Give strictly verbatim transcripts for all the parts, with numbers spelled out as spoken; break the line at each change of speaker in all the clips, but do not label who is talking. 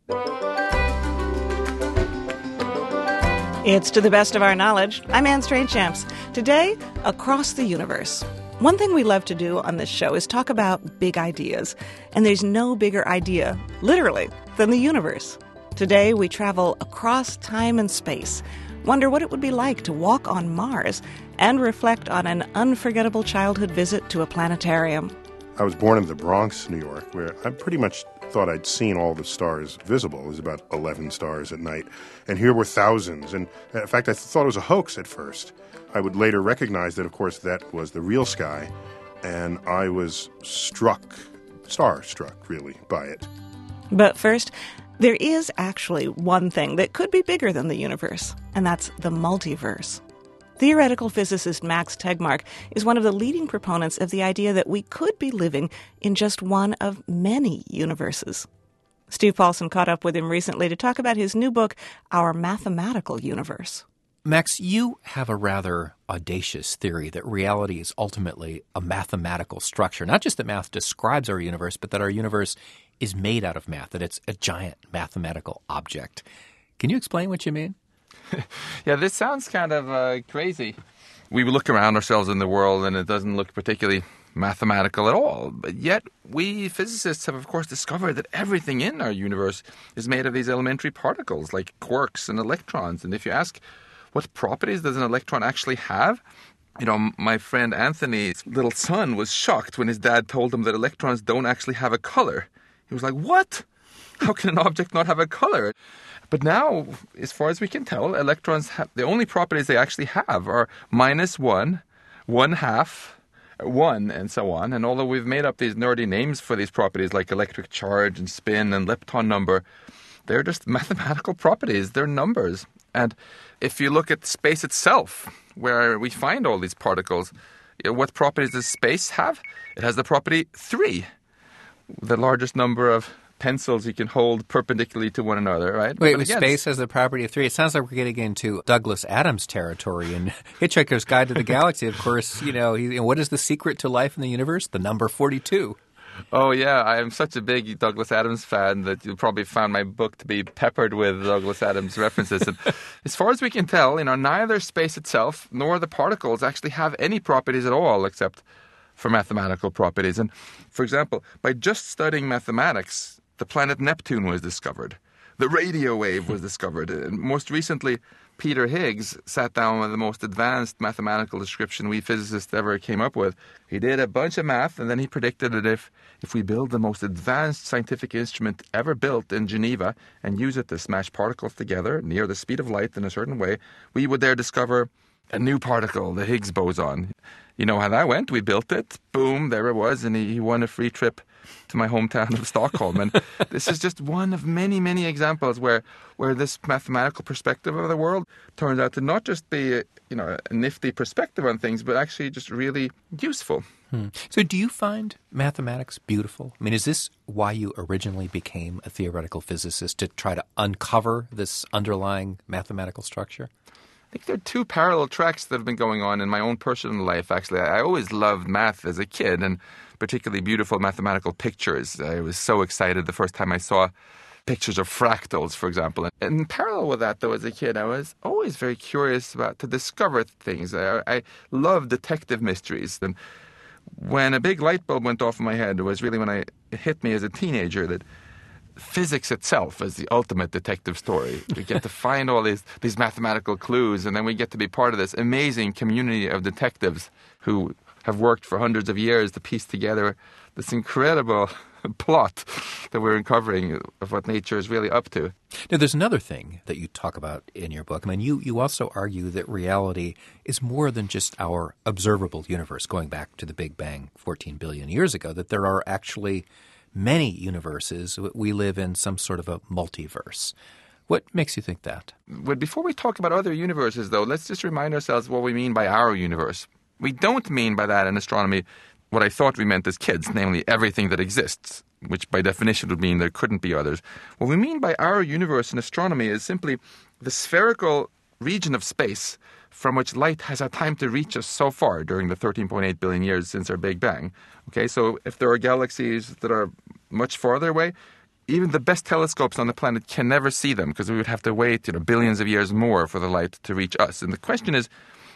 It's To the Best of Our Knowledge. I'm Anne Strainchamps. Today, across the universe. One thing we love to do on this show is talk about big ideas. And there's no bigger idea, literally, than the universe. Today, we travel across time and space, wonder what it would be like to walk on Mars, and reflect on an unforgettable childhood visit to a planetarium.
I was born in the Bronx, New York, where I pretty much thought I'd seen all the stars visible. It was about eleven stars at night. And here were thousands. And in fact, I thought it was a hoax at first. I would later recognize that, of course, that was the real sky. And I was struck, star-struck, really, by it.
But first, there is actually one thing that could be bigger than the universe, and that's the multiverse. Theoretical physicist Max Tegmark is one of the leading proponents of the idea that we could be living in just one of many universes. Steve Paulson caught up with him recently to talk about his new book, Our Mathematical Universe.
Max, you have a rather audacious theory that reality is ultimately a mathematical structure. Not just that math describes our universe, but that our universe is made out of math, that it's a giant mathematical object. Can you explain what you mean?
Yeah, this sounds kind of uh, crazy. We look around ourselves in the world and it doesn't look particularly mathematical at all. But yet we physicists have, of course, discovered that everything in our universe is made of these elementary particles like quarks and electrons. And if you ask what properties does an electron actually have, you know, my friend Anthony's little son was shocked when his dad told him that electrons don't actually have a color. He was like, what? How can an object not have a color? But now, as far as we can tell, electrons have the only properties they actually have are minus one, one half, one, and so on. And although we've made up these nerdy names for these properties like electric charge and spin and lepton number, they're just mathematical properties. They're numbers. And if you look at space itself, where we find all these particles, you know, what properties does space have? It has the property three, the largest number of pencils you can hold perpendicularly to one another, right?
Wait,
but again,
space has the property of three. It sounds like we're getting into Douglas Adams territory in Hitchhiker's Guide to the Galaxy. Of course, you know, he, what is the secret to life in the universe? The number forty-two.
Oh, yeah. I am such a big Douglas Adams fan that you probably found my book to be peppered with Douglas Adams references. And as far as we can tell, you know, neither space itself nor the particles actually have any properties at all except for mathematical properties. And, for example, by just studying mathematics, the planet Neptune was discovered. The radio wave was discovered. And most recently, Peter Higgs sat down with the most advanced mathematical description we physicists ever came up with. He did a bunch of math, and then he predicted that if, if we build the most advanced scientific instrument ever built in Geneva and use it to smash particles together near the speed of light in a certain way, we would there discover a new particle, the Higgs boson. You know how that went? We built it. Boom, there it was, and he, he won a free trip to my hometown of Stockholm. And this is just one of many, many examples where, where this mathematical perspective of the world turns out to not just be a, you know, a nifty perspective on things, but actually just really useful.
Hmm. So do you find mathematics beautiful? I mean, is this why you originally became a theoretical physicist, to try to uncover this underlying mathematical structure?
I think there are two parallel tracks that have been going on in my own personal life, actually. I always loved math as a kid, and particularly beautiful mathematical pictures. I was so excited the first time I saw pictures of fractals, for example. And in parallel with that, though, as a kid, I was always very curious about to discover things. I, I love detective mysteries. And when a big light bulb went off in my head, it was really when I, it hit me as a teenager that physics itself is the ultimate detective story. We get to find all these, these mathematical clues, and then we get to be part of this amazing community of detectives who have worked for hundreds of years to piece together this incredible plot that we're uncovering of what nature is really up to.
Now, there's another thing that you talk about in your book. I mean, you, you also argue that reality is more than just our observable universe, going back to the Big Bang fourteen billion years ago, that there are actually many universes. We live in some sort of a multiverse. What makes you think that?
But before we talk about other universes, though, let's just remind ourselves what we mean by our universe. We don't mean by that in astronomy what I thought we meant as kids, namely everything that exists, which by definition would mean there couldn't be others. What we mean by our universe in astronomy is simply the spherical region of space from which light has had time to reach us so far during the thirteen point eight billion years since our Big Bang. Okay, so if there are galaxies that are much farther away, even the best telescopes on the planet can never see them because we would have to wait, you know, billions of years more for the light to reach us. And the question is,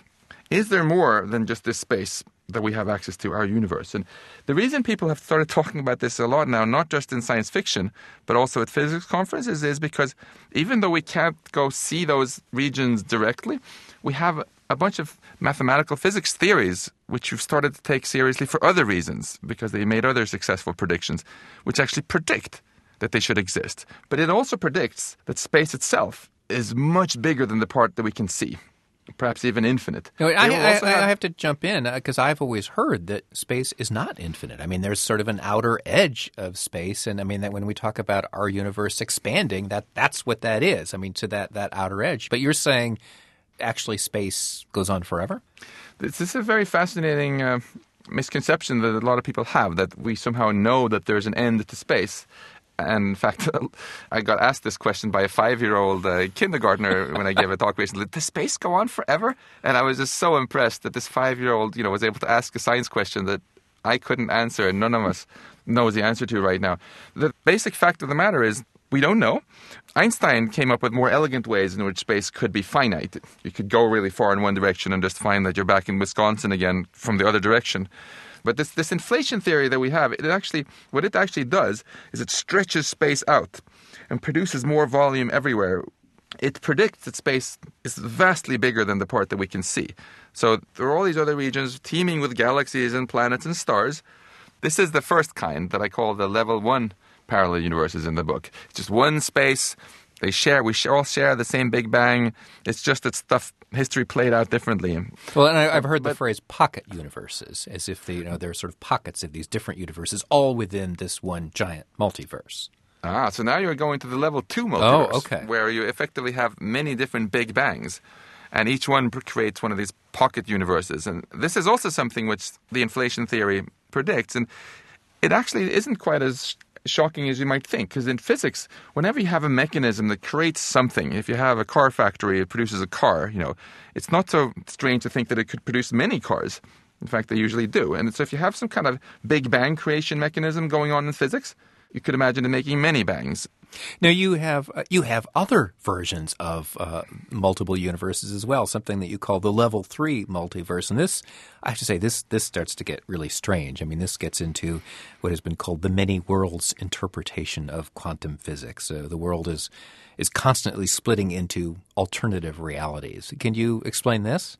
is there more than just this space that we have access to, our universe? And the reason people have started talking about this a lot now, not just in science fiction, but also at physics conferences, is because even though we can't go see those regions directly, we have a bunch of mathematical physics theories which you've started to take seriously for other reasons, because they made other successful predictions, which actually predict that they should exist. But it also predicts that space itself is much bigger than the part that we can see. Perhaps even infinite.
You know, I, I, have... I have to jump in because uh, I've always heard that space is not infinite. I mean, there's sort of an outer edge of space, and I mean that when we talk about our universe expanding, that that's what that is. I mean, to that that outer edge. But you're saying actually space goes on forever?
This is a very fascinating uh, misconception that a lot of people have, that we somehow know that there's an end to space. And in fact, I got asked this question by a five-year-old uh, kindergartner when I gave a talk recently. Does space go on forever? And I was just so impressed that this five-year-old, you know, was able to ask a science question that I couldn't answer and none of us knows the answer to right now. The basic fact of the matter is we don't know. Einstein came up with more elegant ways in which space could be finite. You could go really far in one direction and just find that you're back in Wisconsin again from the other direction. But this, this inflation theory that we have, it actually, what it actually does is it stretches space out and produces more volume everywhere. It predicts that space is vastly bigger than the part that we can see. So there are all these other regions teeming with galaxies and planets and stars. This is the first kind that I call the level one parallel universes in the book. It's just one space. They share, we all share the same Big Bang. It's just that stuff, history played out differently.
Well, and I, I've heard
but,
the phrase pocket universes, as if they, you know, there are sort of pockets of these different universes all within this one giant multiverse.
Ah, so now you're going to the level two multiverse,
oh, okay.
where you effectively have many different Big Bangs, and each one creates one of these pocket universes. And this is also something which the inflation theory predicts, and it actually isn't quite as shocking as you might think, because in physics, whenever you have a mechanism that creates something, if you have a car factory, it produces a car, you know, it's not so strange to think that it could produce many cars. In fact, they usually do. And so if you have some kind of Big Bang creation mechanism going on in physics, you could imagine it making many bangs.
Now, you have uh, you have other versions of uh, multiple universes as well, something that you call the level three multiverse. And this, I have to say, this this starts to get really strange. I mean, this gets into what has been called the many worlds interpretation of quantum physics. Uh, the world is is constantly splitting into alternative realities. Can you explain this?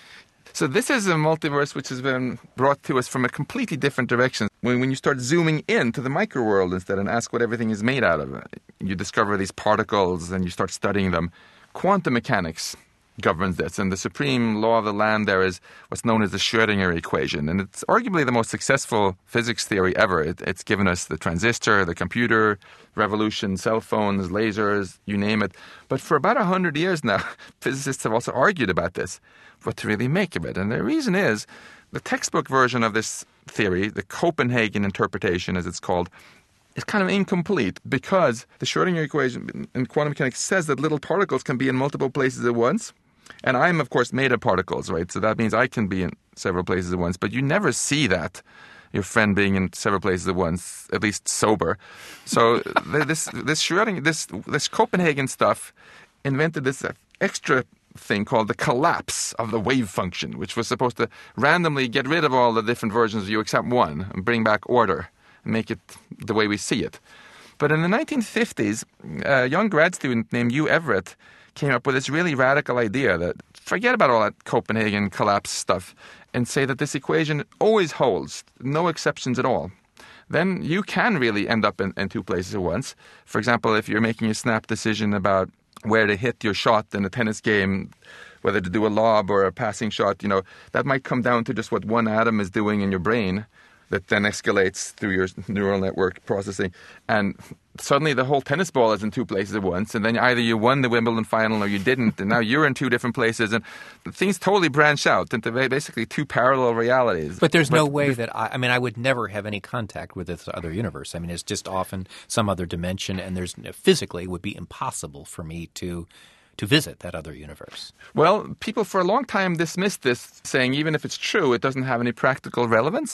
So this is a multiverse which has been brought to us from a completely different direction. When, when you start zooming into the microworld instead and ask what everything is made out of, you discover these particles and you start studying them. Quantum mechanics governs this, and the supreme law of the land there is what's known as the Schrödinger equation. And it's arguably the most successful physics theory ever. It, it's given us the transistor, the computer revolution, cell phones, lasers, you name it. But for about one hundred years now, physicists have also argued about this, what to really make of it. And the reason is the textbook version of this theory, the Copenhagen interpretation as it's called, is kind of incomplete because the Schrödinger equation in quantum mechanics says that little particles can be in multiple places at once. And I'm, of course, made of particles, right? So that means I can be in several places at once. But you never see that, your friend being in several places at once, at least sober. So this this Schrödinger, this this Copenhagen stuff invented this extra thing called the collapse of the wave function, which was supposed to randomly get rid of all the different versions of you except one and bring back order and make it the way we see it. But in the nineteen fifties, a young grad student named Hugh Everett came up with this really radical idea that forget about all that Copenhagen collapse stuff and say that this equation always holds, no exceptions at all. Then you can really end up in, in two places at once. For example, if you're making a snap decision about where to hit your shot in a tennis game, whether to do a lob or a passing shot, you know, that might come down to just what one atom is doing in your brain that then escalates through your neural network processing. And suddenly the whole tennis ball is in two places at once, and then either you won the Wimbledon final or you didn't, and now you're in two different places, and things totally branch out into basically two parallel realities.
But there's but no way that I, I mean, I would never have any contact with this other universe. I mean, it's just often some other dimension, and there's physically it would be impossible for me to to visit that other universe.
Well, people for a long time dismissed this, saying even if it's true, it doesn't have any practical relevance.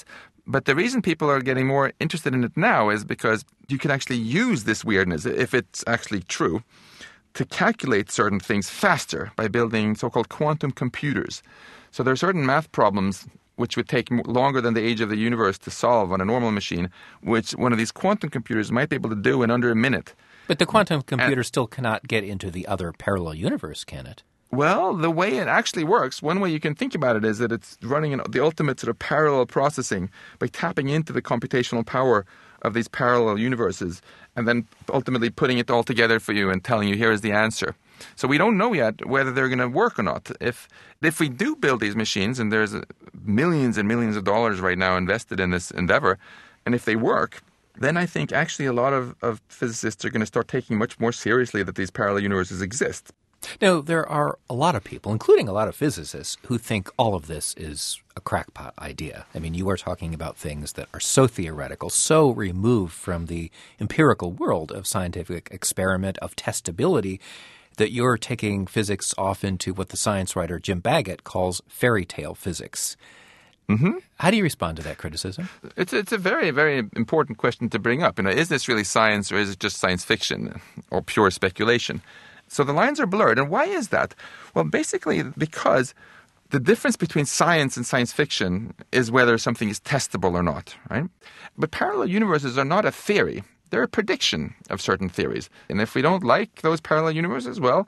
But the reason people are getting more interested in it now is because you can actually use this weirdness, if it's actually true, to calculate certain things faster by building so-called quantum computers. So there are certain math problems which would take longer than the age of the universe to solve on a normal machine, which one of these quantum computers might be able to do in under a minute.
But the quantum computer and, still cannot get into the other parallel universe, can it?
Well, the way it actually works, one way you can think about it is that it's running an, the ultimate sort of parallel processing by tapping into the computational power of these parallel universes and then ultimately putting it all together for you and telling you, here is the answer. So we don't know yet whether they're going to work or not. If if we do build these machines, and there's millions and millions of dollars right now invested in this endeavor, and if they work, then I think actually a lot of, of physicists are going to start taking much more seriously that these parallel universes exist.
Now, there are a lot of people, including a lot of physicists, who think all of this is a crackpot idea. I mean, you are talking about things that are so theoretical, so removed from the empirical world of scientific experiment, of testability, that you're taking physics off into what the science writer Jim Baggett calls fairy tale physics.
Mm-hmm.
How do you respond to that criticism?
It's it's a very, very important question to bring up. You know, is this really science, or is it just science fiction or pure speculation? So the lines are blurred. And why is that? Well, basically because the difference between science and science fiction is whether something is testable or not, right? But parallel universes are not a theory. They're a prediction of certain theories. And if we don't like those parallel universes, well,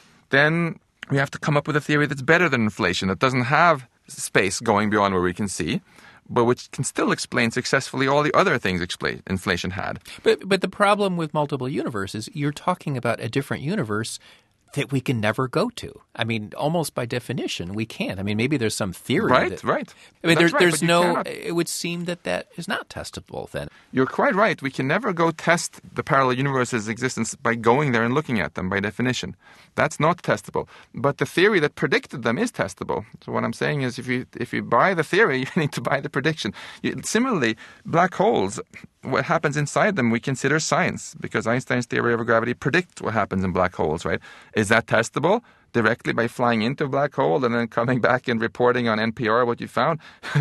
then we have to come up with a theory that's better than inflation, that doesn't have space going beyond where we can see, but which can still explain successfully all the other things expla- inflation had.
But but the problem with multiple universes, you're talking about a different universe that we can never go to. I mean, almost by definition, we can't. I mean, maybe there's some theory.
Right,
that,
right.
I mean,
That's
there,
right,
there's no
cannot.
It would seem that that is not testable then.
You're quite right. We can never go test the parallel universe's existence by going there and looking at them by definition. That's not testable. But the theory that predicted them is testable. So what I'm saying is if you if you buy the theory, you need to buy the prediction. You, similarly, black holes, what happens inside them we consider science, because Einstein's theory of gravity predicts what happens in black holes, right? Is that testable? Directly by flying into a black hole and then coming back and reporting on N P R what you found?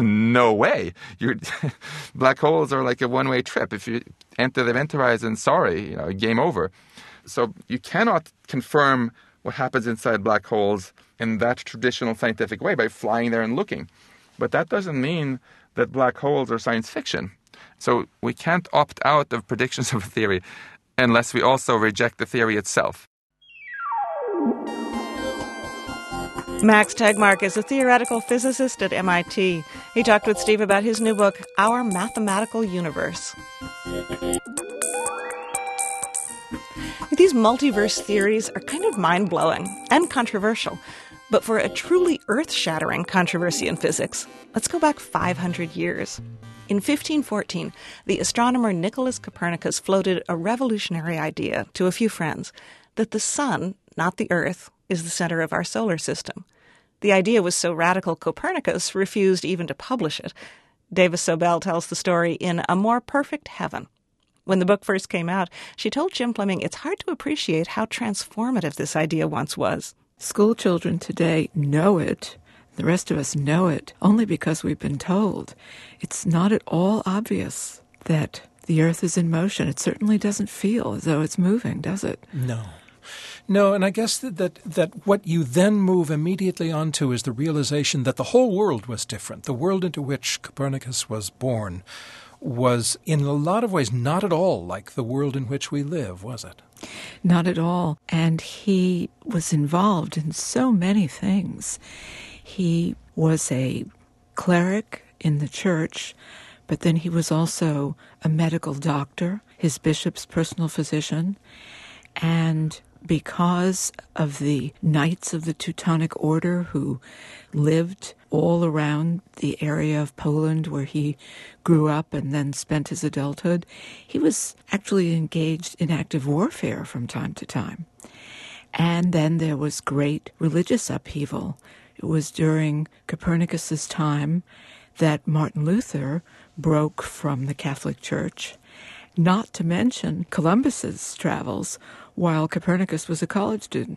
No way. You're black holes are like a one-way trip. If you enter the event horizon, sorry, you know, game over. So you cannot confirm what happens inside black holes in that traditional scientific way by flying there and looking. But that doesn't mean that black holes are science fiction. So we can't opt out of predictions of a theory unless we also reject the theory itself.
Max Tegmark is a theoretical physicist at M I T. He talked with Steve about his new book, Our Mathematical Universe. These multiverse theories are kind of mind-blowing and controversial. But for a truly earth-shattering controversy in physics, let's go back five hundred years. In fifteen fourteen, the astronomer Nicholas Copernicus floated a revolutionary idea to a few friends that the sun, not the Earth, is the center of our solar system. The idea was so radical, Copernicus refused even to publish it. Davis Sobel tells the story in A More Perfect Heaven. When the book first came out, she told Jim Fleming it's hard to appreciate how transformative this idea once was.
School children today know it. The rest of us know it only because we've been told. It's not at all obvious that the Earth is in motion. It certainly doesn't feel as though it's moving, does it?
No. No, and I guess that, that that what you then move immediately onto is the realization that the whole world was different. The world into which Copernicus was born was in a lot of ways not at all like the world in which we live, was it?
Not at all. And he was involved in so many things. He was a cleric in the church, but then he was also a medical doctor, his bishop's personal physician, and because of the Knights of the Teutonic Order who lived all around the area of Poland where he grew up and then spent his adulthood, he was actually engaged in active warfare from time to time. And then there was great religious upheaval. It was during Copernicus's time that Martin Luther broke from the Catholic Church, not to mention Columbus's travels while Copernicus was a college student.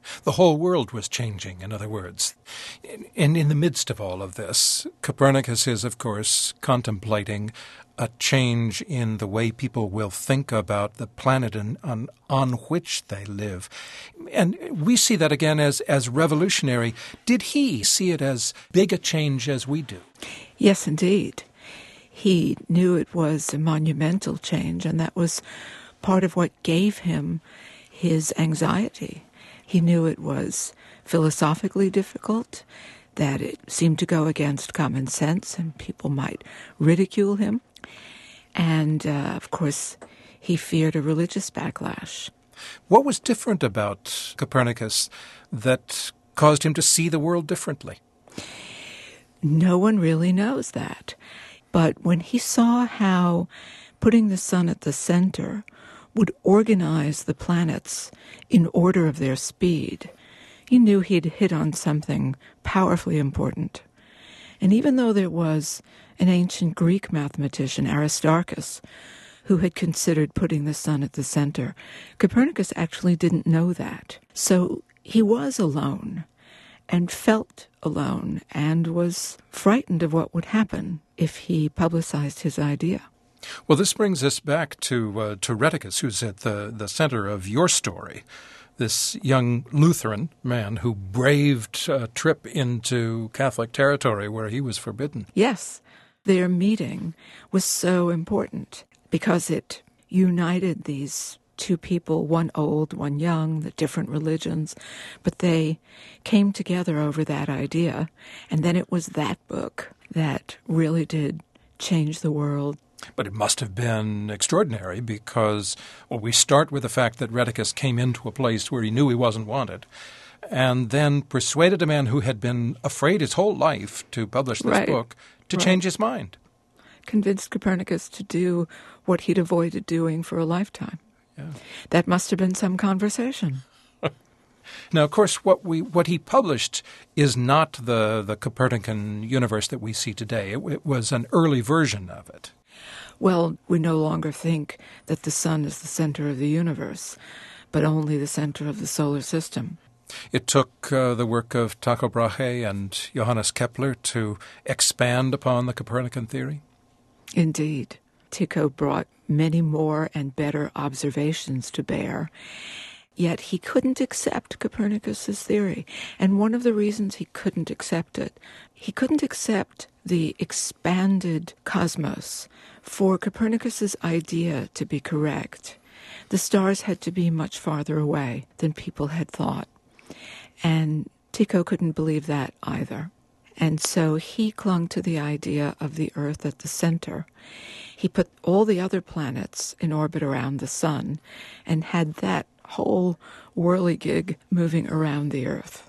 The whole world was changing, in other words. And in the midst of all of this, Copernicus is, of course, contemplating a change in the way people will think about the planet and on, on which they live. And we see that again as, as revolutionary. Did he see it as big a change as we do?
Yes, indeed. He knew it was a monumental change, and that was part of what gave him his anxiety. He knew it was philosophically difficult, that it seemed to go against common sense and people might ridicule him. And, uh, of course, he feared a religious backlash.
What was different about Copernicus that caused him to see the world differently?
No one really knows that. But when he saw how putting the sun at the center would organize the planets in order of their speed, he knew he'd hit on something powerfully important. And even though there was an ancient Greek mathematician, Aristarchus, who had considered putting the sun at the center, Copernicus actually didn't know that. So he was alone and felt alone and was frightened of what would happen if he publicized his idea.
Well, this brings us back to uh, to Rheticus, who's at the, the center of your story, this young Lutheran man who braved a trip into Catholic territory where he was forbidden.
Yes, their meeting was so important because it united these two people, one old, one young, the different religions, but they came together over that idea, and then it was that book that really did change the world.
But it must have been extraordinary because, well, we start with the fact that Rheticus came into a place where he knew he wasn't wanted and then persuaded a man who had been afraid his whole life to publish this
right.
book to
right.
change his mind.
Convinced Copernicus to do what he'd avoided doing for a lifetime.
Yeah.
That must have been some conversation.
Now, of course, what we what he published is not the, the Copernican universe that we see today. It, it was an early version of it.
Well, we no longer think that the sun is the center of the universe, but only the center of the solar system.
It took uh, the work of Tycho Brahe and Johannes Kepler to expand upon the Copernican theory?
Indeed. Tycho brought many more and better observations to bear, yet he couldn't accept Copernicus's theory. And one of the reasons he couldn't accept it, he couldn't accept the expanded cosmos. For Copernicus's idea to be correct, the stars had to be much farther away than people had thought. And Tycho couldn't believe that either. And so he clung to the idea of the Earth at the center. He put all the other planets in orbit around the sun and had that whole whirligig moving around the Earth.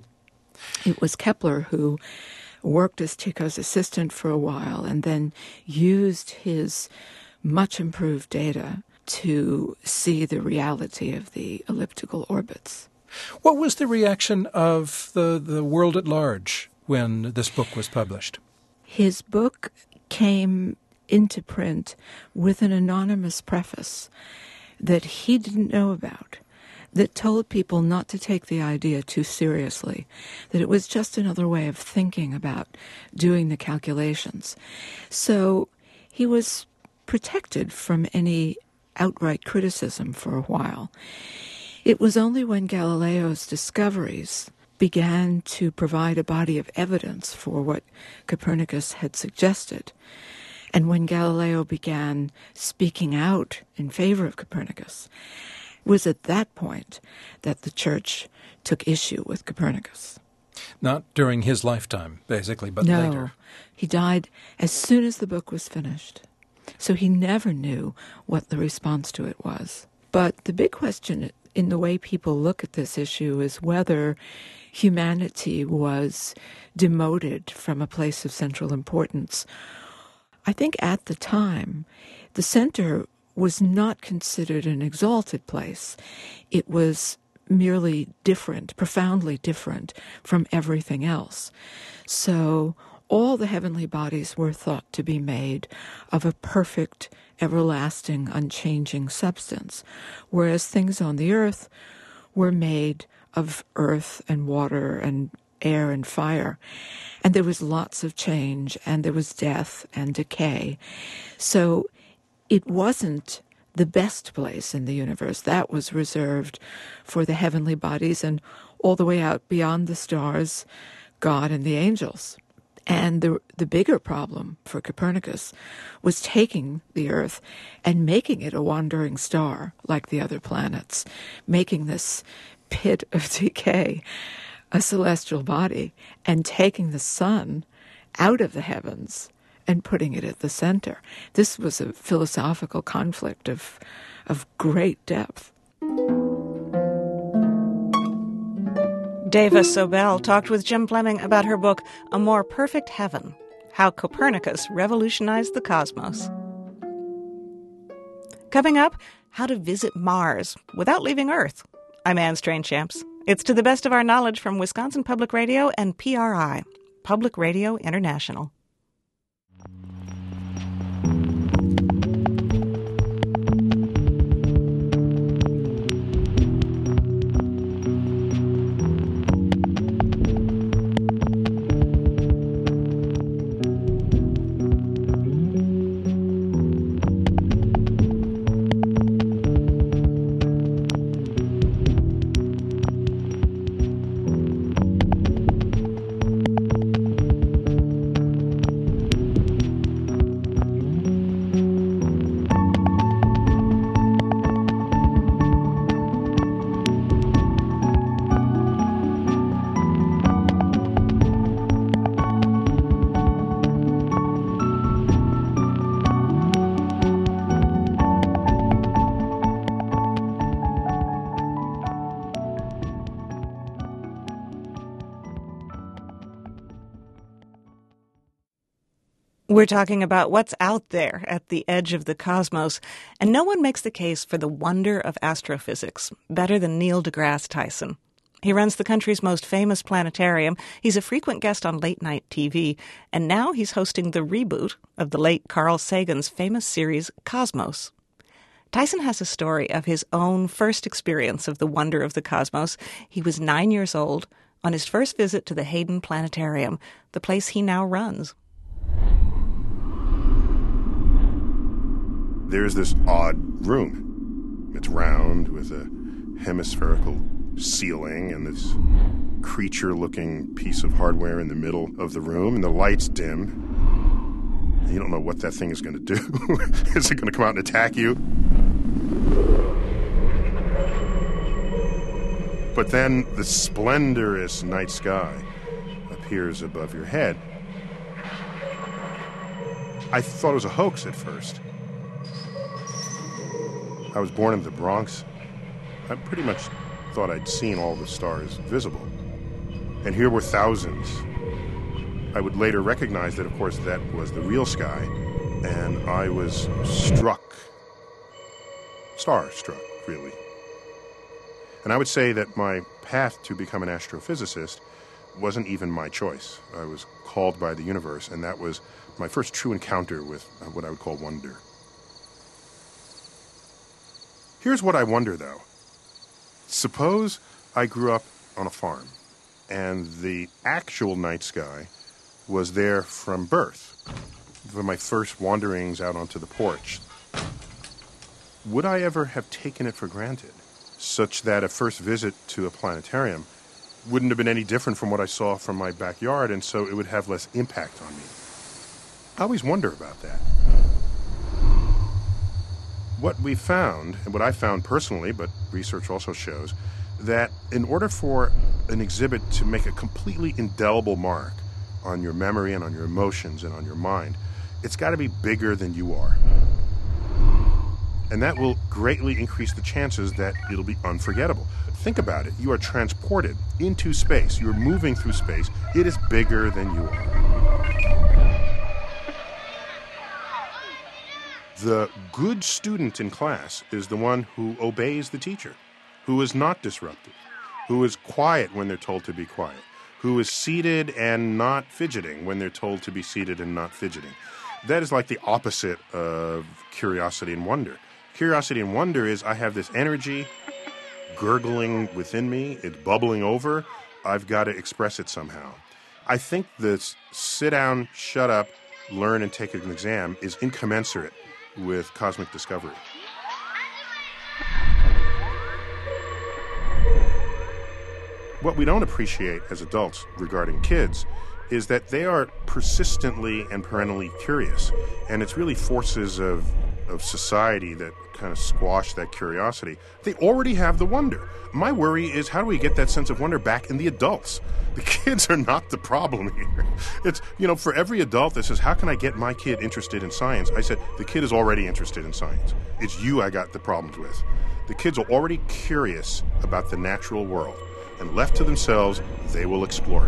It was Kepler who worked as Tycho's assistant for a while and then used his much improved data to see the reality of the elliptical orbits.
What was the reaction of the, the world at large when this book was published?
His book came into print with an anonymous preface that he didn't know about, that told people not to take the idea too seriously, that it was just another way of thinking about doing the calculations. So he was protected from any outright criticism for a while. It was only when Galileo's discoveries began to provide a body of evidence for what Copernicus had suggested, and when Galileo began speaking out in favor of Copernicus, it was at that point that the Church took issue with Copernicus.
Not during his lifetime, basically, but
no,
later.
He died as soon as the book was finished. So he never knew what the response to it was. But the big question in the way people look at this issue is whether humanity was demoted from a place of central importance. I think at the time, the center was not considered an exalted place. It was merely different, profoundly different from everything else. So all the heavenly bodies were thought to be made of a perfect, everlasting, unchanging substance, whereas things on the earth were made of earth and water and air and fire. And there was lots of change, and there was death and decay. So it wasn't the best place in the universe. That was reserved for the heavenly bodies and all the way out beyond the stars, God and the angels. And the the bigger problem for Copernicus was taking the Earth and making it a wandering star like the other planets, making this pit of decay a celestial body, and taking the sun out of the heavens and putting it at the center. This was a philosophical conflict of of great depth.
Dava Sobel talked with Jim Fleming about her book, A More Perfect Heaven, How Copernicus Revolutionized the Cosmos. Coming up, how to visit Mars without leaving Earth. I'm Anne Strainchamps. It's To the Best of Our Knowledge from Wisconsin Public Radio and P R I, Public Radio International. We're talking about what's out there at the edge of the cosmos, and no one makes the case for the wonder of astrophysics better than Neil deGrasse Tyson. He runs the country's most famous planetarium. He's a frequent guest on late-night T V, and now he's hosting the reboot of the late Carl Sagan's famous series Cosmos. Tyson has a story of his own first experience of the wonder of the cosmos. He was nine years old on his first visit to the Hayden Planetarium, the place he now runs.
There's this odd room. It's round with a hemispherical ceiling and this creature-looking piece of hardware in the middle of the room, and the light's dim. And you don't know what that thing is going to do. Is it going to come out and attack you? But then the splendorous night sky appears above your head. I thought it was a hoax at first. I was born in the Bronx. I pretty much thought I'd seen all the stars visible. And here were thousands. I would later recognize that, of course, that was the real sky. And I was struck, star-struck, really. And I would say that my path to become an astrophysicist wasn't even my choice. I was called by the universe, and that was my first true encounter with what I would call wonder. Here's what I wonder, though. Suppose I grew up on a farm, and the actual night sky was there from birth, for my first wanderings out onto the porch. Would I ever have taken it for granted, such that a first visit to a planetarium wouldn't have been any different from what I saw from my backyard, and so it would have less impact on me? I always wonder about that. What we found, and what I found personally, but research also shows, that in order for an exhibit to make a completely indelible mark on your memory and on your emotions and on your mind, it's got to be bigger than you are. And that will greatly increase the chances that it'll be unforgettable. Think about it. You are transported into space. You are moving through space. It is bigger than you are. The good student in class is the one who obeys the teacher, who is not disruptive, who is quiet when they're told to be quiet, who is seated and not fidgeting when they're told to be seated and not fidgeting. That is like the opposite of curiosity and wonder. Curiosity and wonder is I have this energy, gurgling within me. It's bubbling over. I've got to express it somehow. I think this sit down, shut up, learn and take an exam is incommensurate with cosmic discovery. What we don't appreciate as adults regarding kids is that they are persistently and perennially curious, and it's really forces of of society that kind of squash that curiosity. They already have the wonder. My worry is, how do we get that sense of wonder back in the adults? The kids are not the problem here. It's, you know, for every adult that says, how can I get my kid interested in science? I said, the kid is already interested in science. It's you I got the problems with. The kids are already curious about the natural world, and left to themselves, they will explore it.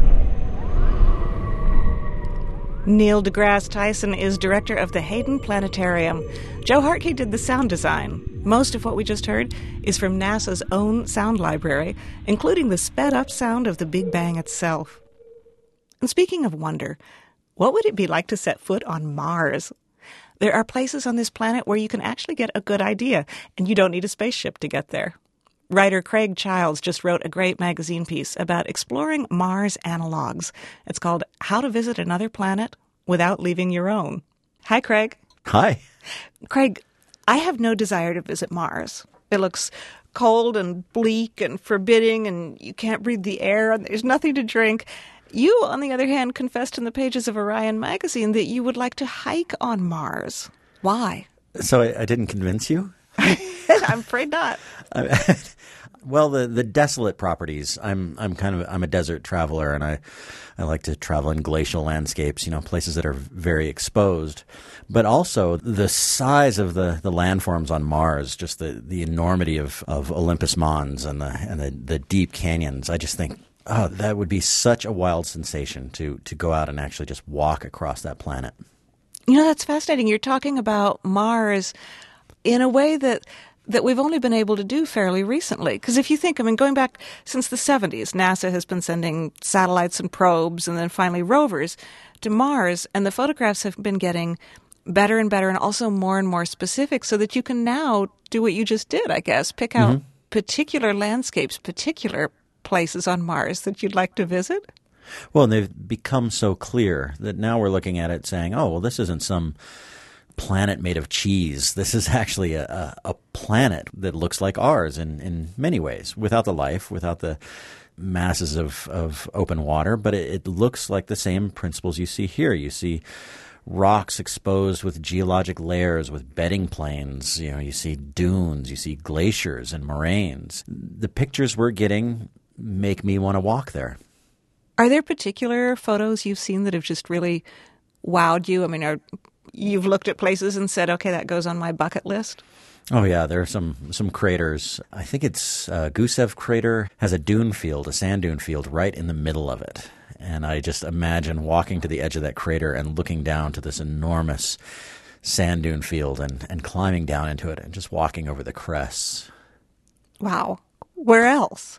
Neil deGrasse Tyson is director of the Hayden Planetarium. Joe Hartke did the sound design. Most of what we just heard is from NASA's own sound library, including the sped-up sound of the Big Bang itself. And speaking of wonder, what would it be like to set foot on Mars? There are places on this planet where you can actually get a good idea, and you don't need a spaceship to get there. Writer Craig Childs just wrote a great magazine piece about exploring Mars analogs. It's called How to Visit Another Planet Without Leaving Your Own. Hi, Craig.
Hi.
Craig, I have no desire to visit Mars. It looks cold and bleak and forbidding, and you can't breathe the air, and there's nothing to drink. You, on the other hand, confessed in the pages of Orion magazine that you would like to hike on Mars. Why?
So I, I didn't convince you?
I'm afraid not.
Well, the, the desolate properties. I'm I'm kind of I'm a desert traveler, and I, I like to travel in glacial landscapes. You know, places that are very exposed, but also the size of the, the landforms on Mars, just the, the enormity of, of Olympus Mons and the and the, the deep canyons. I just think, oh, that would be such a wild sensation to to go out and actually just walk across that planet.
You know, that's fascinating. You're talking about Mars in a way that that we've only been able to do fairly recently. Because if you think, I mean, going back since the seventies, NASA has been sending satellites and probes and then finally rovers to Mars, and the photographs have been getting better and better and also more and more specific so that you can now do what you just did, I guess, pick out mm-hmm. particular landscapes, particular places on Mars that you'd like to visit.
Well, and they've become so clear that now we're looking at it saying, oh, well, this isn't some planet made of cheese. This is actually a, a, a planet that looks like ours in, in many ways, without the life, without the masses of, of open water, but it, it looks like the same principles you see here. You see rocks exposed with geologic layers, with bedding plains. You know, you see dunes, you see glaciers and moraines. The pictures we're getting make me want to walk there.
Are there particular photos you've seen that have just really wowed you? I mean, are you've looked at places and said, okay, that goes on my bucket list?
Oh, yeah. There are some, some craters. I think it's uh, Gusev crater has a dune field, a sand dune field right in the middle of it. And I just imagine walking to the edge of that crater and looking down to this enormous sand dune field and, and climbing down into it and just walking over the crests.
Wow. Where else?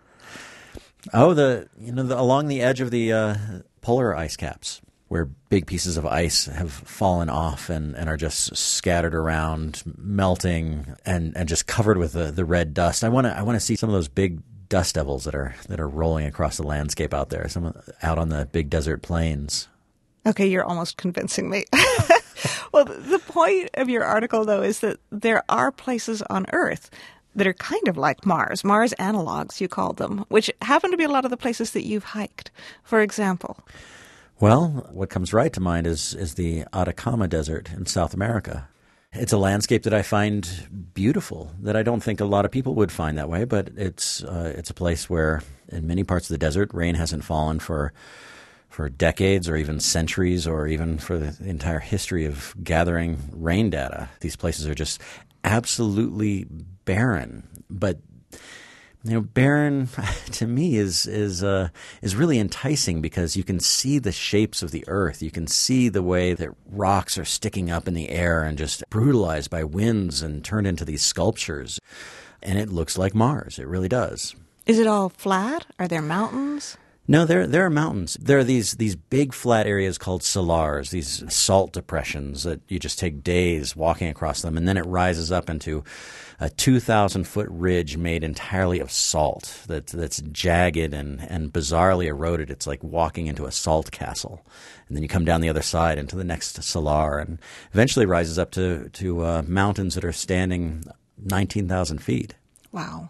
Oh, the you know the, along the edge of the uh, polar ice caps, where big pieces of ice have fallen off and, and are just scattered around, melting and, and just covered with the, the red dust. I want to I want to see some of those big dust devils that are that are rolling across the landscape out there, some out on the big desert plains.
Okay, you're almost convincing me. Well, the point of your article, though, is that there are places on Earth that are kind of like Mars, Mars analogs, you called them, which happen to be a lot of the places that you've hiked. For example?
Well, what comes right to mind is, is the Atacama Desert in South America. It's a landscape that I find beautiful, that I don't think a lot of people would find that way, but it's uh, it's a place where in many parts of the desert, rain hasn't fallen for for decades or even centuries or even for the entire history of gathering rain data. These places are just absolutely barren, but you know, barren to me is is uh, is really enticing because you can see the shapes of the earth. You can see the way that rocks are sticking up in the air and just brutalized by winds and turned into these sculptures. And it looks like Mars. It really does.
Is it all flat? Are there mountains?
No, there there are mountains. There are these these big flat areas called salars, these salt depressions that you just take days walking across them, and then it rises up into a two thousand foot ridge made entirely of salt that that's jagged and and bizarrely eroded. It's like walking into a salt castle, and then you come down the other side into the next salar, and eventually rises up to to uh, mountains that are standing nineteen thousand feet.
Wow.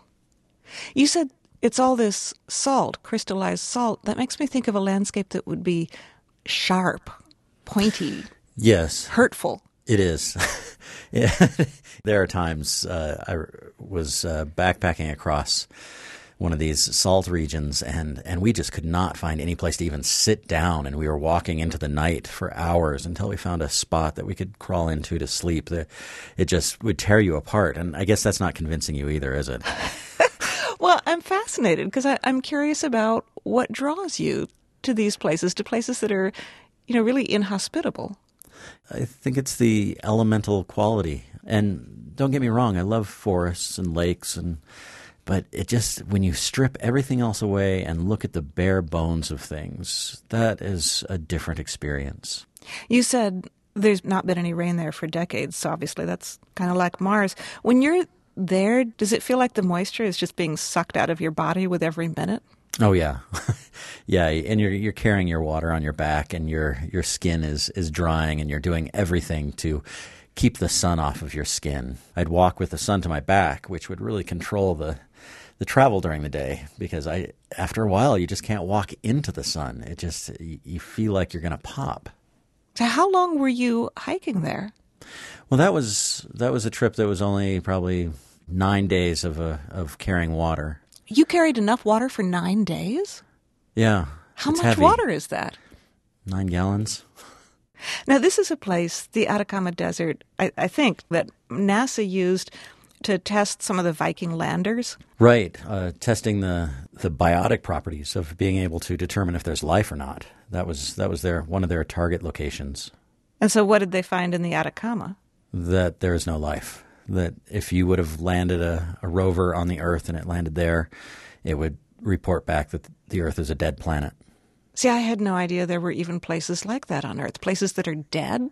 You said it's all this salt, crystallized salt. That makes me think of a landscape that would be sharp, pointy,
yes,
hurtful.
It is. Yeah. There are times uh, I was uh, backpacking across one of these salt regions, and, and we just could not find any place to even sit down, and we were walking into the night for hours until we found a spot that we could crawl into to sleep. It just would tear you apart, and I guess that's not convincing you either, is it?
Well, I'm fascinated because I'm curious about what draws you to these places, to places that are, you know, really inhospitable.
I think it's the elemental quality. And don't get me wrong, I love forests and lakes, and but it just, when you strip everything else away and look at the bare bones of things, that is a different experience.
You said there's not been any rain there for decades, so obviously that's kind of like Mars. When you're there, does it feel like the moisture is just being sucked out of your body with every minute?
Oh yeah, yeah, and you're you're carrying your water on your back, and your your skin is is drying, and you're doing everything to keep the sun off of your skin. I'd walk with the sun to my back, which would really control the the travel during the day, because I after a while you just can't walk into the sun. It just you feel like you're going to pop.
So how long were you hiking there?
Well, that was that was a trip that was only probably nine days of a, of carrying water.
You carried enough water for nine days?
Yeah.
How
it's
much
heavy.
water is that?
Nine gallons.
Now, this is a place, the Atacama Desert, I, I think, that NASA used to test some of the Viking landers.
Right. Uh, testing the, the biotic properties of being able to determine if there's life or not. That was that was their one of their target locations.
And so what did they find in the Atacama?
That there is no life. That if you would have landed a, a rover on the Earth and it landed there, it would report back that the Earth is a dead planet.
See, I had no idea there were even places like that on Earth, places that are dead.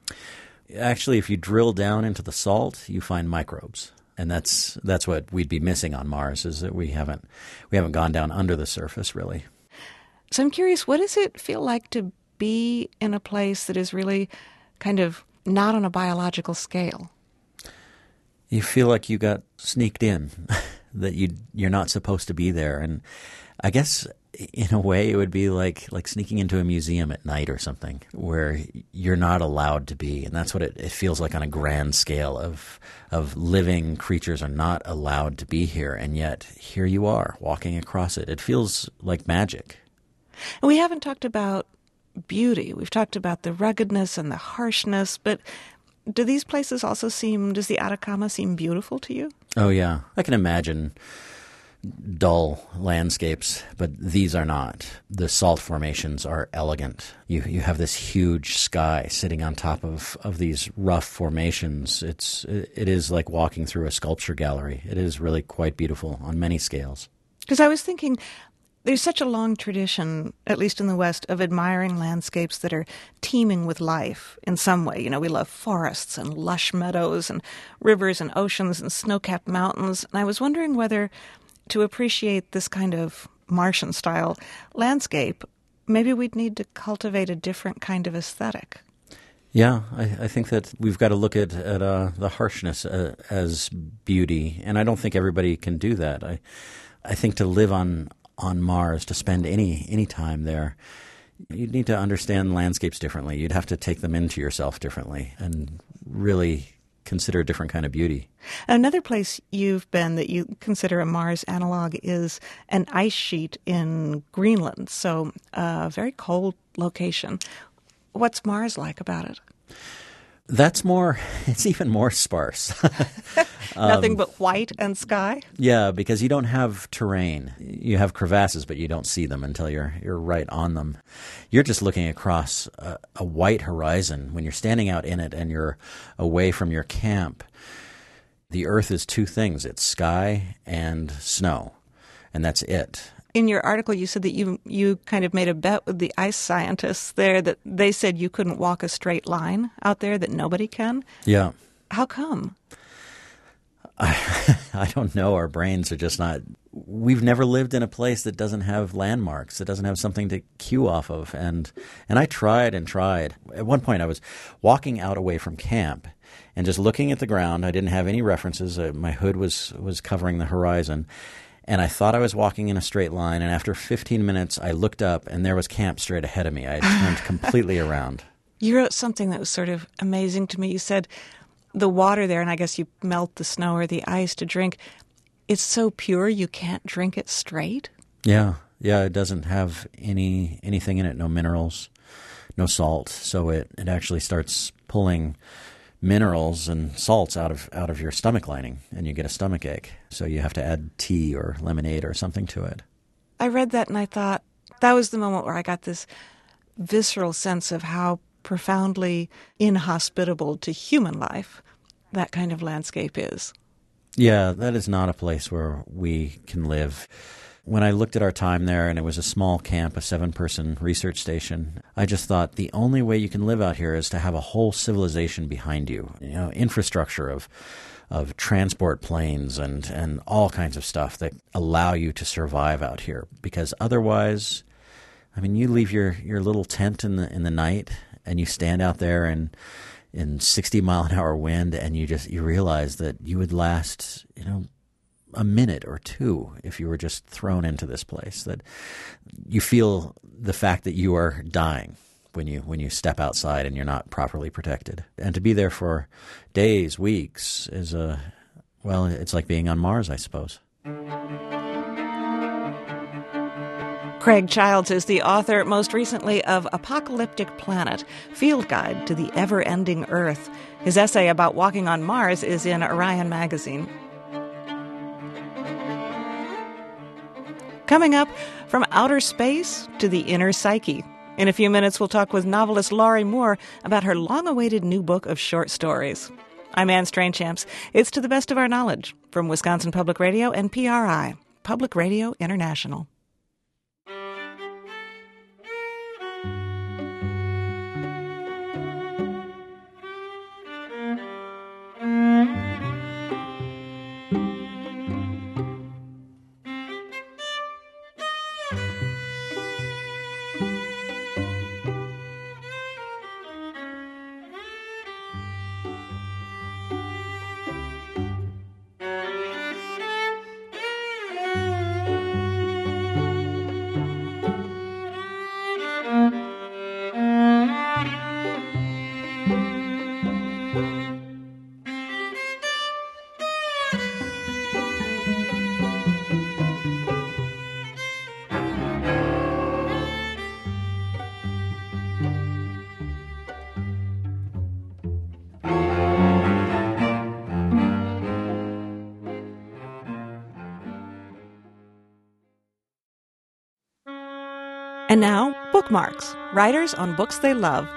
Actually, if you drill down into the salt, you find microbes. And that's that's what we'd be missing on Mars, is that we haven't we haven't gone down under the surface, really.
So I'm curious, what does it feel like to be in a place that is really kind of not on a biological scale?
You feel like you got sneaked in, that you you're not supposed to be there. And I guess in a way it would be like like sneaking into a museum at night or something, where you're not allowed to be. And that's what it, it feels like on a grand scale of of living creatures are not allowed to be here, and yet here you are walking across it. It feels like magic.
And we haven't talked about beauty. We've talked about the ruggedness and the harshness, but do these places also seem, does the Atacama seem beautiful to you?
Oh, yeah. I can imagine dull landscapes, but these are not. The salt formations are elegant. You you have this huge sky sitting on top of, of these rough formations. It's it is like walking through a sculpture gallery. It is really quite beautiful on many scales.
Because I was thinking, there's such a long tradition, at least in the West, of admiring landscapes that are teeming with life in some way. You know, we love forests and lush meadows and rivers and oceans and snow-capped mountains. And I was wondering whether, to appreciate this kind of Martian-style landscape, maybe we'd need to cultivate a different kind of aesthetic.
Yeah, I, I think that we've got to look at, at uh, the harshness uh, as beauty, and I don't think everybody can do that. I I think to live on on Mars, to spend any any time there, you'd need to understand landscapes differently. You'd have to take them into yourself differently and really consider a different kind of beauty.
Another place you've been that you consider a Mars analog is an ice sheet in Greenland, so a very cold location. What's Mars like about it?
That's more, it's even more sparse.
Nothing
um,
but white and sky?
Yeah, because you don't have terrain. You have crevasses, but you don't see them until you're you're right on them. You're just looking across a, a white horizon. When you're standing out in it and you're away from your camp, the Earth is two things. It's sky and snow, and that's it.
In your article, you said that you you kind of made a bet with the ice scientists there that they said you couldn't walk a straight line out there, that nobody can.
Yeah.
How come?
I, I don't know. Our brains are just not – we've never lived in a place that doesn't have landmarks, that doesn't have something to cue off of. And and I tried and tried. At one point I was walking out away from camp and just looking at the ground. I didn't have any references. Uh, my hood was was covering the horizon. And I thought I was walking in a straight line, and after fifteen minutes, I looked up, and there was camp straight ahead of me. I had turned completely around.
You wrote something that was sort of amazing to me. You said the water there, and I guess you melt the snow or the ice to drink, it's so pure you can't drink it straight?
Yeah, yeah, it doesn't have any anything in it, no minerals, no salt, so it, it actually starts pulling minerals and salts out of out of your stomach lining, and you get a stomach ache. So you have to add tea or lemonade or something to it.
I read that and I thought that was the moment where I got this visceral sense of how profoundly inhospitable to human life that kind of landscape is.
Yeah, that is not a place where we can live. When I looked at our time there, and it was a small camp, a seven-person research station, I just thought the only way you can live out here is to have a whole civilization behind you. You know, infrastructure of of transport planes and, and all kinds of stuff that allow you to survive out here. Because otherwise, I mean, you leave your, your little tent in the in the night, and you stand out there and in sixty mile an hour wind, and you just you realize that you would last, you know, a minute or two if you were just thrown into this place, that you feel the fact that you are dying when you when you step outside and you're not properly protected. And to be there for days, weeks is a, well, it's like being on Mars, I suppose.
Craig Childs is the author, most recently, of Apocalyptic Planet, Field Guide to the Ever-Ending Earth. His essay about walking on Mars is in Orion magazine. Coming up, from outer space to the inner psyche. In a few minutes, we'll talk with novelist Laurie Moore about her long-awaited new book of short stories. I'm Anne Strainchamps. It's To the Best of Our Knowledge from Wisconsin Public Radio and P R I, Public Radio International. And now, bookmarks. Writers on books they love.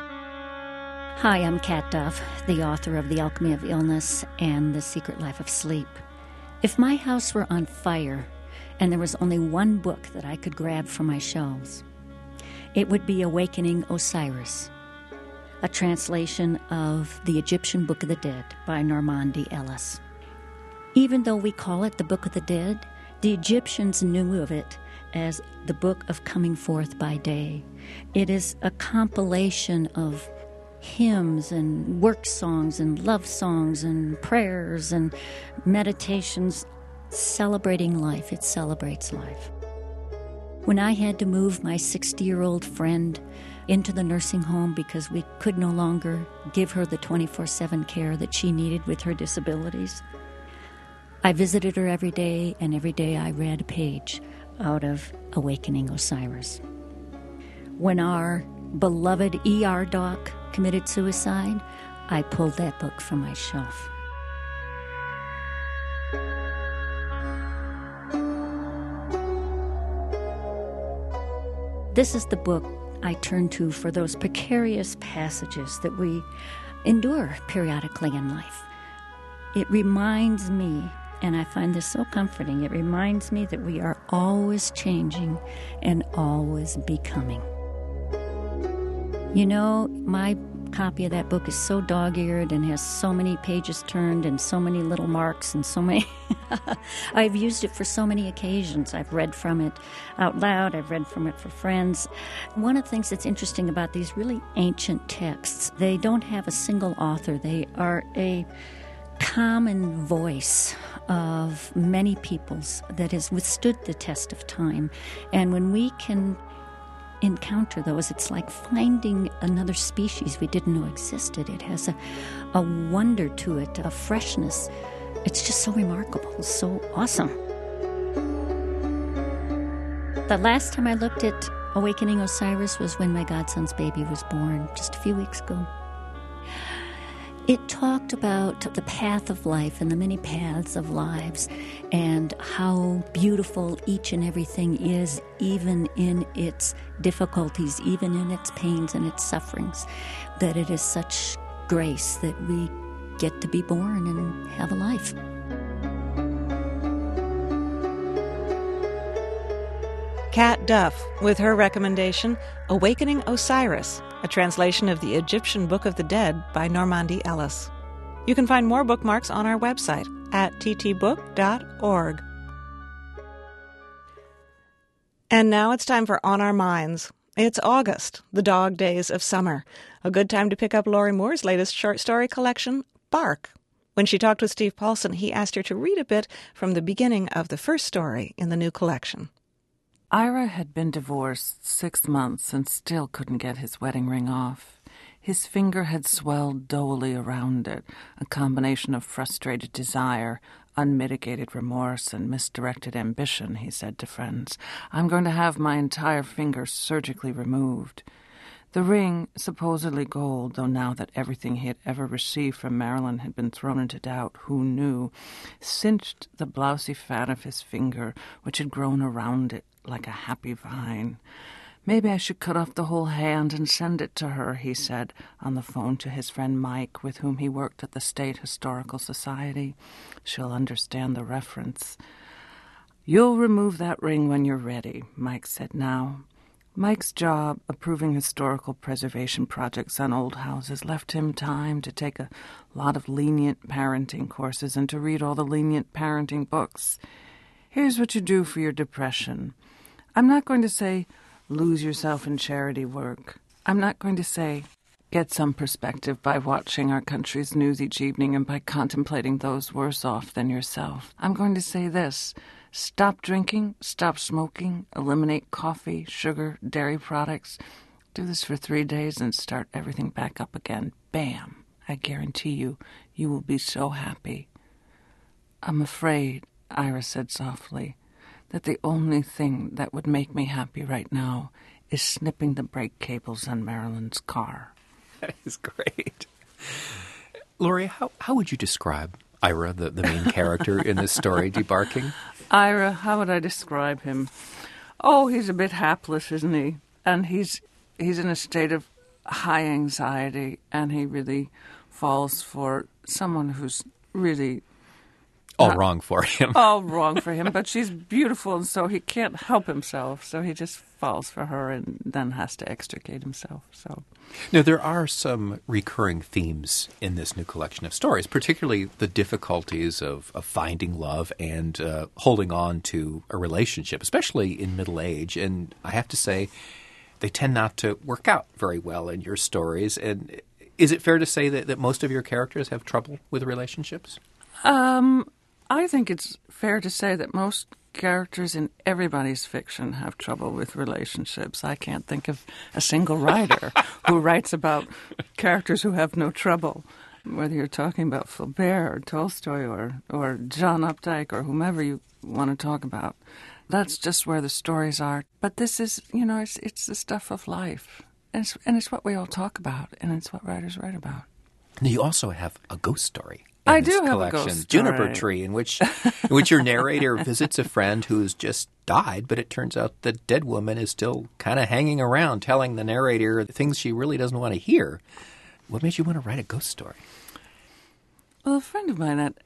Hi, I'm Kat Duff, the author of The Alchemy of Illness and The Secret Life of Sleep. If my house were on fire and there was only one book that I could grab from my shelves, it would be Awakening Osiris, a translation of the Egyptian Book of the Dead by Normandy Ellis. Even though we call it the Book of the Dead, the Egyptians knew of it as the Book of Coming Forth by Day. It is a compilation of hymns and work songs and love songs and prayers and meditations celebrating life. It celebrates life. When I had to move my sixty-year-old friend into the nursing home because we could no longer give her the twenty-four seven care that she needed with her disabilities, I visited her every day, and every day I read a page out of Awakening Osiris. When our beloved E R doc committed suicide, I pulled that book from my shelf. This is the book I turn to for those precarious passages that we endure periodically in life. It reminds me And I find this so comforting. It reminds me that we are always changing and always becoming. You know, my copy of that book is so dog-eared and has so many pages turned and so many little marks and so many... I've used it for so many occasions. I've read from it out loud. I've read from it for friends. One of the things that's interesting about these really ancient texts, they don't have a single author. They are a common voice of many peoples that has withstood the test of time. And when we can encounter those, it's like finding another species we didn't know existed. It has a, a wonder to it, a freshness. It's just so remarkable, so awesome. The last time I looked at Awakening Osiris was when my godson's baby was born, just a few weeks ago. It talked about the path of life and the many paths of lives and how beautiful each and everything is, even in its difficulties, even in its pains and its sufferings, that it is such grace that we get to be born and have a life.
Kat Duff with her recommendation, Awakening Osiris, a translation of the Egyptian Book of the Dead by Normandi Ellis. You can find more bookmarks on our website at t t book dot org. And now it's time for On Our Minds. It's August, the dog days of summer. A good time to pick up Lori Moore's latest short story collection, Bark. When she talked with Steve Paulson, he asked her to read a bit from the beginning of the first story in the new collection.
Ira had been divorced six months and still couldn't get his wedding ring off. His finger had swelled dolely around it, a combination of frustrated desire, unmitigated remorse, and misdirected ambition, he said to friends. I'm going to have my entire finger surgically removed. The ring, supposedly gold, though now that everything he had ever received from Marilyn had been thrown into doubt, who knew, cinched the blousy fat of his finger, which had grown around it like a happy vine. Maybe I should cut off the whole hand and send it to her, he said on the phone to his friend Mike, with whom he worked at the State Historical Society. She'll understand the reference. You'll remove that ring when you're ready, Mike said now. Mike's job, approving historical preservation projects on old houses, left him time to take a lot of lenient parenting courses and to read all the lenient parenting books. Here's what you do for your depression. I'm not going to say, lose yourself in charity work. I'm not going to say, get some perspective by watching our country's news each evening and by contemplating those worse off than yourself. I'm going to say this. Stop drinking, stop smoking, eliminate coffee, sugar, dairy products. Do this for three days and start everything back up again. Bam! I guarantee you, you will be so happy. I'm afraid, Ira said softly, that the only thing that would make me happy right now is snipping the brake cables on Marilyn's car.
That is great. Lori, how, how would you describe Ira, the, the main character in this story, Debarking?
Ira, how would I describe him? Oh, he's a bit hapless, isn't he? And he's he's in a state of high anxiety, and he really falls for someone who's really...
All wrong for him.
All wrong for him, but she's beautiful, and so he can't help himself. So he just falls for her and then has to extricate himself. So,
now, there are some recurring themes in this new collection of stories, particularly the difficulties of, of finding love and uh, holding on to a relationship, especially in middle age. And I have to say, they tend not to work out very well in your stories. And is it fair to say that, that most of your characters have trouble with relationships?
Um... I think it's fair to say that most characters in everybody's fiction have trouble with relationships. I can't think of a single writer who writes about characters who have no trouble, whether you're talking about Flaubert or Tolstoy or, or John Updike or whomever you want to talk about. That's just where the stories are. But this is, you know, it's, it's the stuff of life. And it's, and it's what we all talk about, and it's what writers write about.
You also have a ghost story.
I do have
collection,
a ghost story.
Juniper Tree, in which in which your narrator visits a friend who's just died, but it turns out the dead woman is still kind of hanging around, telling the narrator things she really doesn't want to hear. What made you want to write a ghost story?
Well, a friend of mine had,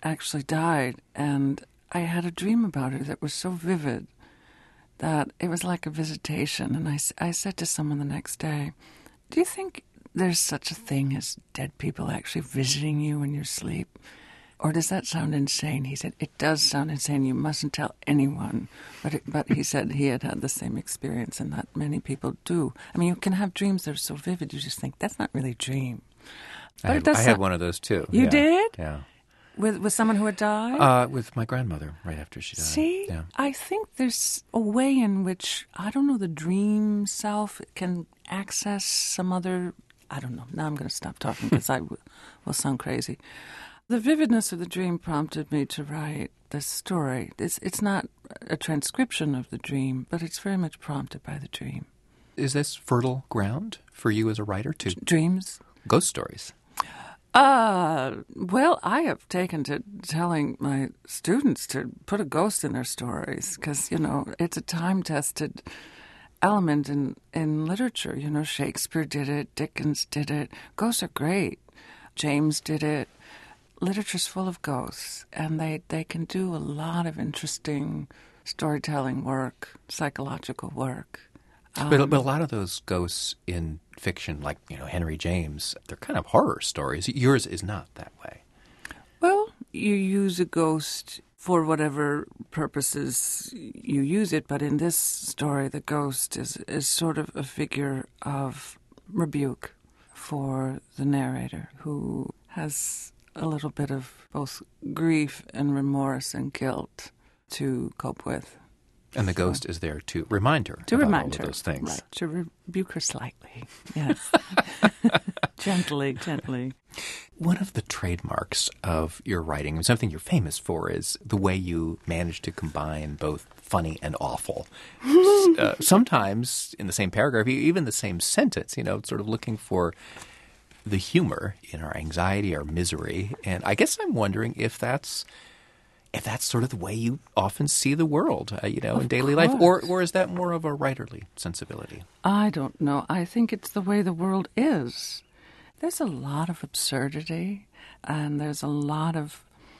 actually died, and I had a dream about her that was so vivid that it was like a visitation. And I, I said to someone the next day, do you think there's such a thing as dead people actually visiting you in your sleep? Or does that sound insane? He said, it does sound insane. You mustn't tell anyone. But it, but he said he had had the same experience, and that many people do. I mean, you can have dreams that are so vivid, you just think, that's not really a dream. But
I,
it does
I
sound-
had one of those too.
You
Yeah.
did?
Yeah.
With, with someone who had died?
Uh, with my grandmother right after she died.
See,
Yeah.
I think there's a way in which, I don't know, the dream self can access some other, I don't know. Now I'm going to stop talking because I w- will sound crazy. The vividness of the dream prompted me to write this story. It's, it's not a transcription of the dream, but it's very much prompted by the dream.
Is this fertile ground for you as a writer to
Dreams?
ghost stories?
Uh, well, I have taken to telling my students to put a ghost in their stories because, you know, it's a time-tested element in, in literature. You know, Shakespeare did it, Dickens did it. Ghosts are great. James did it. Literature's full of ghosts, and they, they can do a lot of interesting storytelling work, psychological work. Um,
But, but a lot of those ghosts in fiction, like, you know, Henry James, they're kind of horror stories. Yours is not that way.
Well, you use a ghost for whatever purposes you use it, but in this story, the ghost is, is sort of a figure of rebuke for the narrator, who has a little bit of both grief and remorse and guilt to cope with.
And the ghost is there to remind her
To
about
remind
all of
her,
those things.
right, to rebuke her slightly, yes. Gently, gently.
One of the trademarks of your writing, something you're famous for, is the way you manage to combine both funny and awful. uh, sometimes in the same paragraph, even the same sentence, you know, sort of looking for the humor in our anxiety, our misery. And I guess I'm wondering if that's if that's sort of the way you often see the world, uh, you know,
Of
in daily life, or
course.
or is that more of a writerly sensibility?
I don't know. I think it's the way the world is. There's a lot of absurdity, and there's a lot of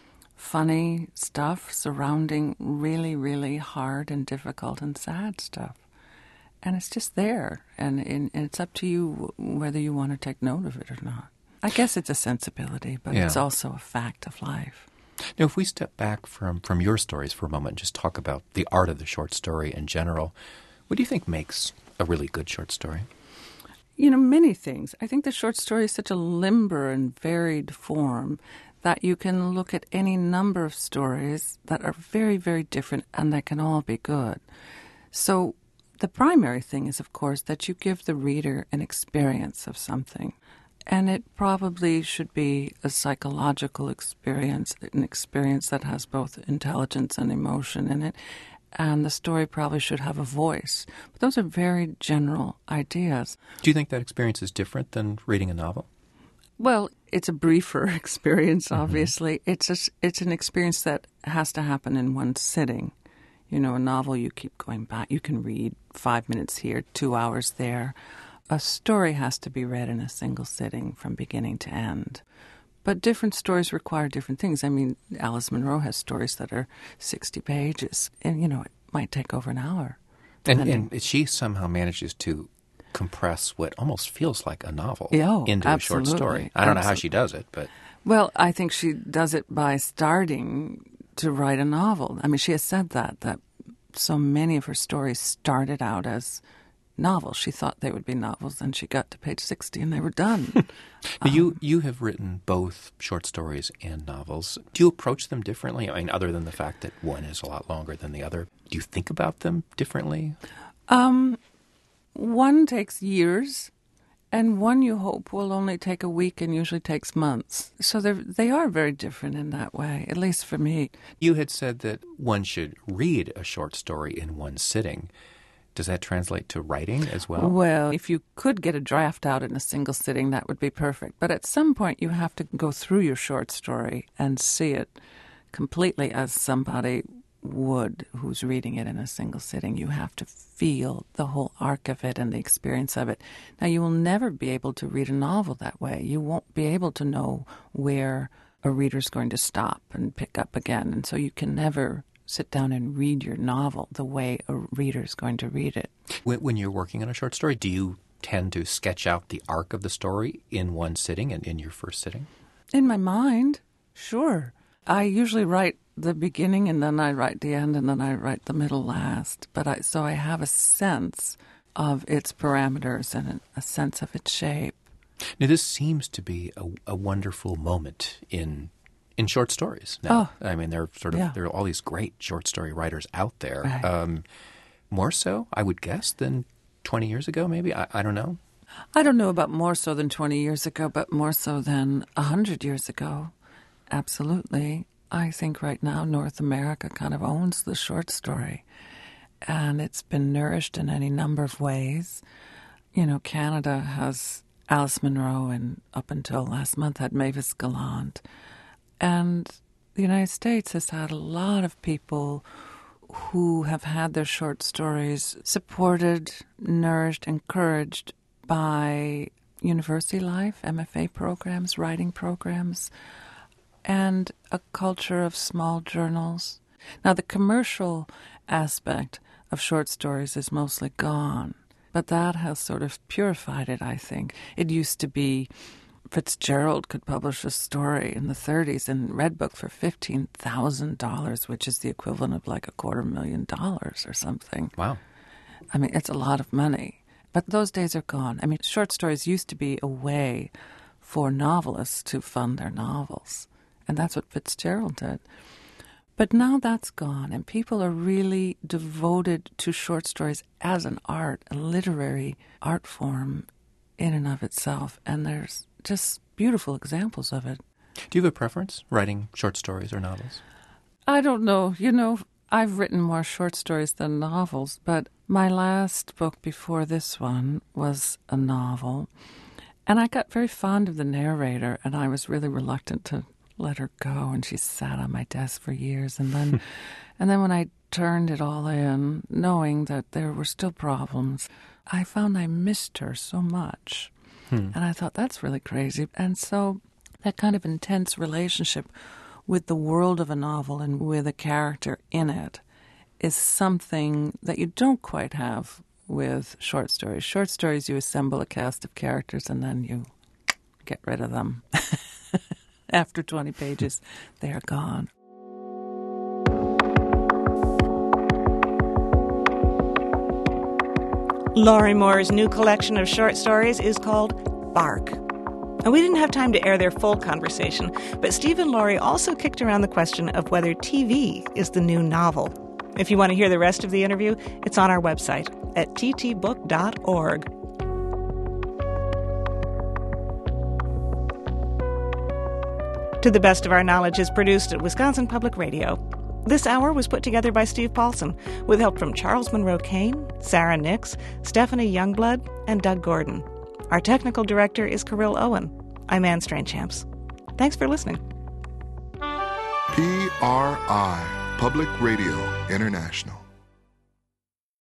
funny stuff surrounding really, really hard and difficult and sad stuff. And it's just there, and, and it's up to you whether you want to take note of it or not. I guess it's a sensibility, but
Yeah.
it's also a fact of life.
Now, if we step back from, from your stories for a moment and just talk about the art of the short story in general, what do you think makes a really good short story?
You know, many things. I think the short story is such a limber and varied form that you can look at any number of stories that are very, very different, and that can all be good. So the primary thing is, of course, that you give the reader an experience of something. And it probably should be a psychological experience, an experience that has both intelligence and emotion in it. And the story probably should have a voice. But those are very general ideas.
Do you think that experience is different than reading a novel?
Well, it's a briefer experience, obviously. Mm-hmm. It's a, it's an experience that has to happen in one sitting. You know, a novel, you keep going back. You can read five minutes here, two hours there. A story has to be read in a single sitting from beginning to end. But different stories require different things. I mean, Alice Munro has stories that are sixty pages, and, you know, it might take over an hour.
And,
And-
and she somehow manages to compress what almost feels like a novel
Yeah, oh,
into a short
absolutely.
story. I don't know how
Absolutely.
she does it, but
Well, I think she does it by starting to write a novel. I mean, she has said that, that so many of her stories started out as novels. She thought they would be novels, and she got to page sixty and they were done.
But you you have written both short stories and novels. Do you approach them differently? I mean, other than the fact that one is a lot longer than the other, do you think about them differently?
Um, one takes years, and one you hope will only take a week and usually takes months. So they they are very different in that way, at least for me.
You had said that one should read a short story in one sitting. Does that translate to writing as well?
Well, if you could get a draft out in a single sitting, that would be perfect. But at some point, you have to go through your short story and see it completely as somebody would who's reading it in a single sitting. You have to feel the whole arc of it and the experience of it. Now, you will never be able to read a novel that way. You won't be able to know where a reader's going to stop and pick up again. And so you can never sit down and read your novel the way a reader's going to read it.
When, when you're working on a short story, do you tend to sketch out the arc of the story in one sitting and in your first sitting?
In my mind, sure. I usually write the beginning and then I write the end and then I write the middle last. But I, so I have a sense of its parameters and a sense of its shape.
Now, this seems to be a, a wonderful moment in in short stories now.
Oh,
I mean, there are sort of
yeah.
there are all these great short story writers out there.
Right.
Um, more so, I would guess, than twenty years ago, maybe. I, I don't know.
I don't know about more so than twenty years ago, but more so than one hundred years ago. Absolutely. I think right now North America kind of owns the short story. And it's been nourished in any number of ways. You know, Canada has Alice Munro and up until last month had Mavis Gallant. And the United States has had a lot of people who have had their short stories supported, nourished, encouraged by university life, M F A programs, writing programs, and a culture of small journals. Now, the commercial aspect of short stories is mostly gone, but that has sort of purified it, I think. It used to be Fitzgerald could publish a story in the thirties in Redbook for fifteen thousand dollars, which is the equivalent of like a quarter million dollars or something.
Wow.
I mean, it's a lot of money. But those days are gone. I mean, short stories used to be a way for novelists to fund their novels. And that's what Fitzgerald did. But now that's gone, and people are really devoted to short stories as an art, a literary art form in and of itself. And there's just beautiful examples of it.
Do you have a preference, writing short stories or novels?
I don't know. You know, I've written more short stories than novels, but my last book before this one was a novel. And I got very fond of the narrator, and I was really reluctant to let her go, and she sat on my desk for years. And then and then when I turned it all in, knowing that there were still problems, I found I missed her so much. Hmm. And I thought, that's really crazy. And so that kind of intense relationship with the world of a novel and with a character in it is something that you don't quite have with short stories. Short stories, you assemble a cast of characters and then you get rid of them. After twenty pages, they are gone.
Lorrie Moore's new collection of short stories is called Bark. And we didn't have time to air their full conversation, but Steve and Lorrie also kicked around the question of whether T V is the new novel. If you want to hear the rest of the interview, it's on our website at t t book dot org. To the Best of Our Knowledge is produced at Wisconsin Public Radio. This hour was put together by Steve Paulson, with help from Charles Monroe Kane, Sarah Nix, Stephanie Youngblood, and Doug Gordon. Our technical director is Kirill Owen. I'm Anne Strainchamps. Thanks for listening.
P R I, Public Radio International.